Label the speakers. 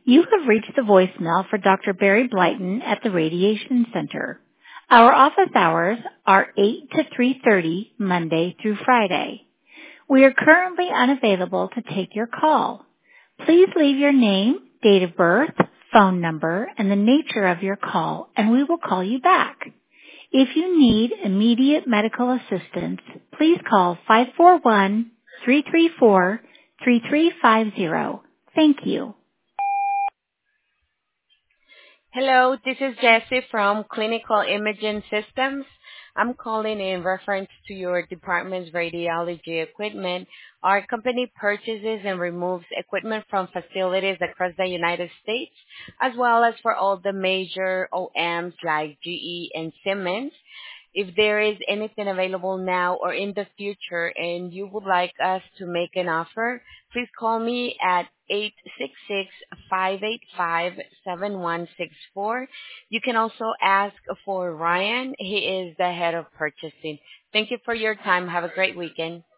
Speaker 1: You have reached the voicemail for Dr. Barry Blyton at the Radiation Center. Our office hours are 8 to 3:30 Monday through Friday. We are currently unavailable to take your call. Please leave your name, date of birth, phone number, and the nature of your call, and we will call you back. If you need immediate medical assistance, please call 541-334-3350. Thank you.
Speaker 2: Hello, this is Jessie from Clinical Imaging Systems. I'm calling in reference to your department's radiology equipment. Our company purchases and removes equipment from facilities across the United States, as well as for all the major OEMs like GE and Siemens. If there is anything available now or in the future and you would like us to make an offer, please call me at 866-585-7164. You can also ask for Ryan. He is the head of purchasing. Thank you for your time. Have a great weekend.